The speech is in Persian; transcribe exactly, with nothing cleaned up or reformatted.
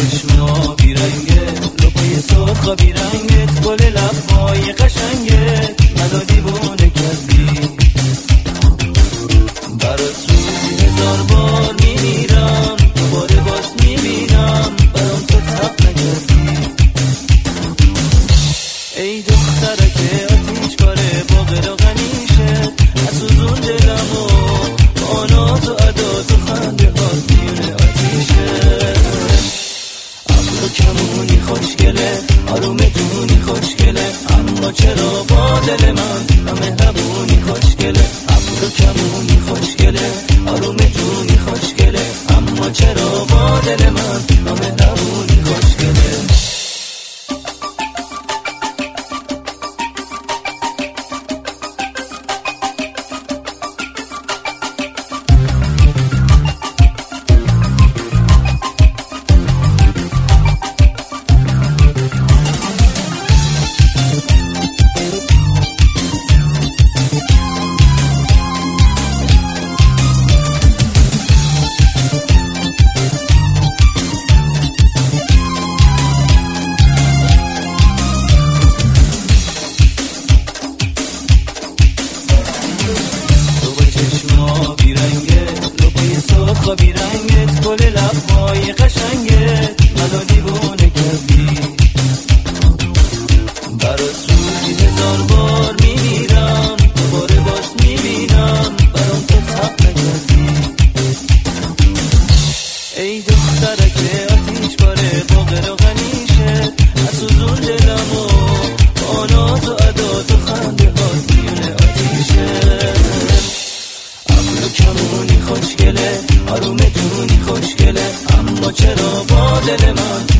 چشما بیرنگت، لپای سرخا بیرنگت، گل لبهای قشنگت منو دیوونه کردی. برات روزی هزار بار میمیرم، دوباره باز میبینم برام تو تب نکردی. ای دخترک آتیش باره با غیر غنیشت، از سوزون دلم و آنات و عدات و خنده هات میونه آتیشت. ابرو کمونی خوشگله، آروم جونی خوشگله، اما چرا با دل من نامهربونی خوشگله. ابرو کمونی خوشگله، آروم جونی خوشگله، اما چرا با دل من نامهربونی خوشگله. سرخا بیرنگت، گل لبهای قشنگت منو دیوونه کردی. برات روزی هزار بار میمیرم، دوباره باز میبینم برام تو تب نکردی. ای دخترک آتیش باره با غیر و غنیشت، از سوزون دلم و آنات و عدات و خنده هات میونه آتیشت. ابرو کمونی خوشگله، آروم جونی خوشگله، اما چرا با دل من